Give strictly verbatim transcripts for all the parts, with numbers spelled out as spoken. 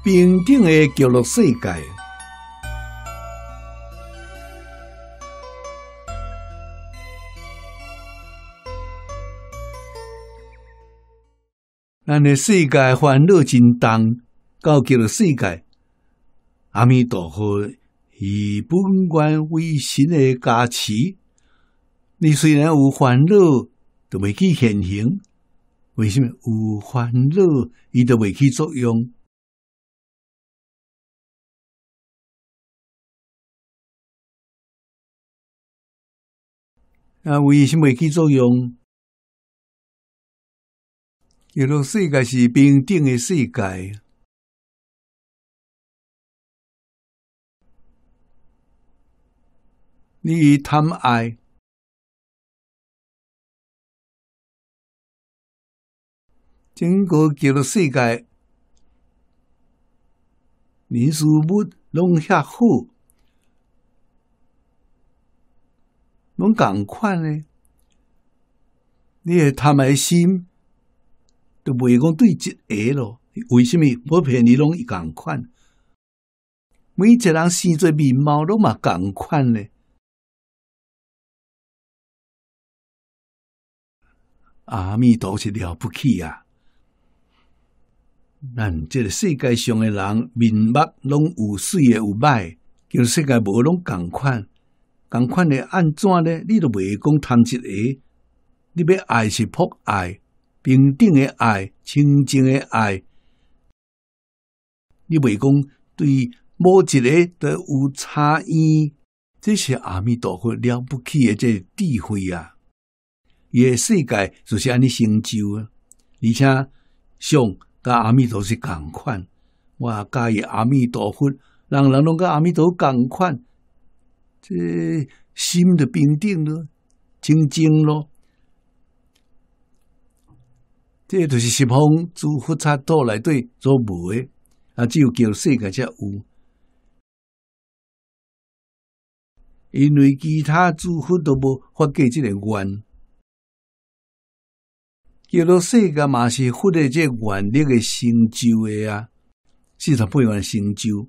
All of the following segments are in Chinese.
平等的极乐世界。咱的世界烦恼真重，到极乐世界，阿弥陀佛以本愿为神的加持，你虽然有烦恼，就袂去现行。为什么有烦恼，伊就袂起作用？啊，为什么袂起作用？极乐世界是平等的世界，你贪爱，整个极乐世界，人事物拢遐好，拢共款呢。你的贪爱心，就袂讲对一个咯。为什么普遍你拢共款？每一个人生做面貌拢嘛共款呢？阿弥陀是了不起啊！咱这个世界上的人面目拢有水的有歹，叫世界无拢共款，共款的安怎呢？你都袂讲贪一个，你要爱是博爱。平等的爱，清净的爱，你袂讲对某一个都有差异，这是阿弥陀佛了不起的这智慧啊！伊的世界就是安尼成就啊，而且上甲阿弥陀是共款，我甲伊阿弥陀佛，人人拢甲阿弥陀共款，这心就平等咯，清净咯。这就是十方诸佛刹土内底所无的，啊，只有叫世界才有。因为其他诸佛都无发过这个愿，叫做世界嘛是佛的这愿力的成就的啊，四十八愿成就。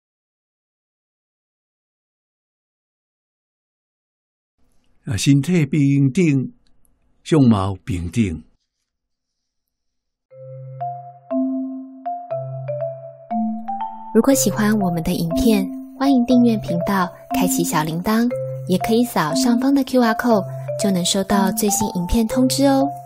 啊，身体平等，相貌平等。 如果喜欢我们的影片，欢迎订阅频道，开启小铃铛，也可以扫上方的 Q R code，就能收到最新影片通知哦。